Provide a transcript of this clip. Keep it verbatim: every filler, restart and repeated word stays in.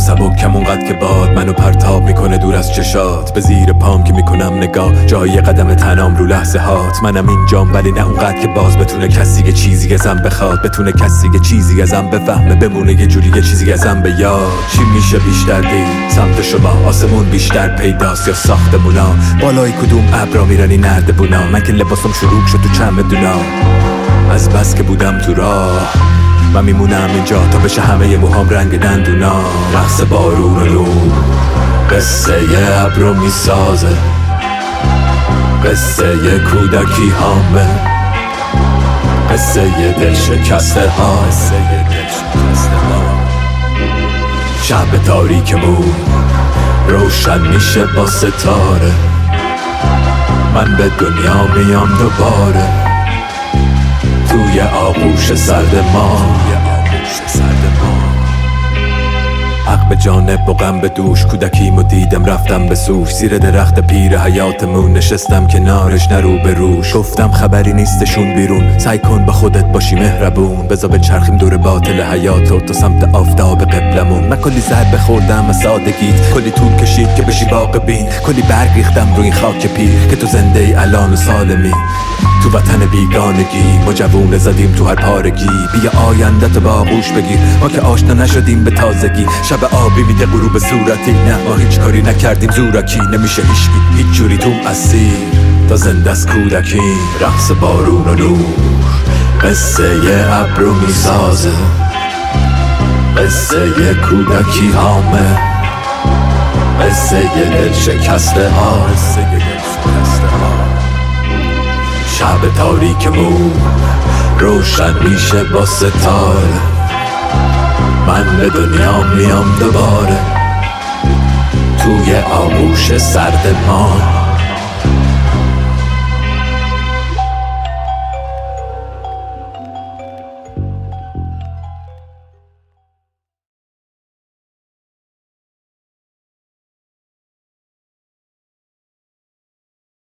سبکم اونقدر که باد منو پرتاب میکنه دور از چشات. به زیر پام که میکنم نگاه جای قدم تنام رو لحظه هات. منم اینجام ولی نه اونقدر که باز بتونه کسی یه چیزی ازم بخواد، بتونه کسی یه چیزی ازم بفهمه، بمونه یه جوری یه چیزی ازم به یاد. چی میشه بیشتر دید سمت شما؟ آسمون بیشتر پیداست یا ساختمونا؟ بالای کدوم ابرا میرنی نردبونا؟ من که لباسم شروع شد تو چمدونا. از بس که بودم تو راه من میمونم اینجا تا بشه همه موهام رنگ دندونا. رقص بارون و نور قصه ی ابرو میسازه، قصه ی کودکی هامه، قصه ی دل شکسته ها. شب تاریکمون روشن میشه با ستاره. من به دنیا میام دوباره توی آغوش سرد ما. حق به جانب و غم به دوش، کودکیمو دیدم رفتم به سوش. زیر درخت پیر حیاتمون نشستم کنارش نه رو به روش. گفتم خبری نیستشون بیرون، سعی کن با خودت باشی مهربون. بذار بچرخیم دور باطل حیاتو تو سمت آفتاب قبلمون. من کلی ضربه خوردم از سادگیت، کلی طول کشید که بشی واقع بین. کلی برگ ریختم روی این خاک پیر که تو زنده ای الان و سالمی. تو وطن بیگانگی ما جوونه زدیم تو هر پارگی. بیا آینده تو با آغوش بگیر، ما که آشنا نشدیم به تازگی. شب آبی میده غروب صورتی، نه ما هیچ کاری نکردیم زورکی. نمیشه هیچکی هیچ جوری تو اسیر تا زنده از کودکی. رقص بارون و نور قصه ی ابرو میسازه، قصه ی کودکی هامه، قصه ی دل شکسته ها. شب تاریکمون روشن میشه با ستاره. من به دنیا میام دوباره توی آغوش سرد ما.